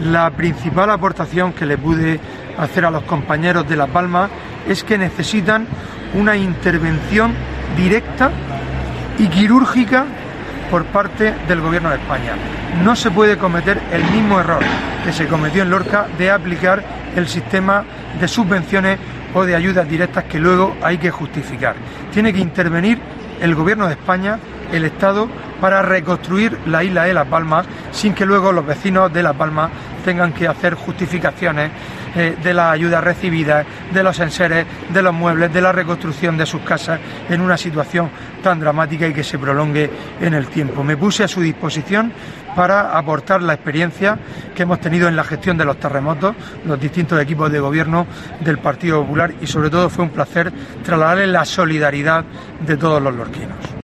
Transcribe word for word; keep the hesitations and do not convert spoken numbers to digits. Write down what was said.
La principal aportación que le pude hacer a los compañeros de Las Palmas es que necesitan una intervención directa y quirúrgica por parte del Gobierno de España. No se puede cometer el mismo error que se cometió en Lorca de aplicar el sistema de subvenciones o de ayudas directas que luego hay que justificar. Tiene que intervenir el Gobierno de España, el Estado, para reconstruir la isla de Las Palmas sin que luego los vecinos de Las Palmas tengan que hacer justificaciones eh, de las ayudas recibidas, de los enseres, de los muebles, de la reconstrucción de sus casas en una situación tan dramática y que se prolongue en el tiempo. Me puse a su disposición para aportar la experiencia que hemos tenido en la gestión de los terremotos, los distintos equipos de gobierno del Partido Popular, y sobre todo fue un placer trasladarles la solidaridad de todos los lorquinos.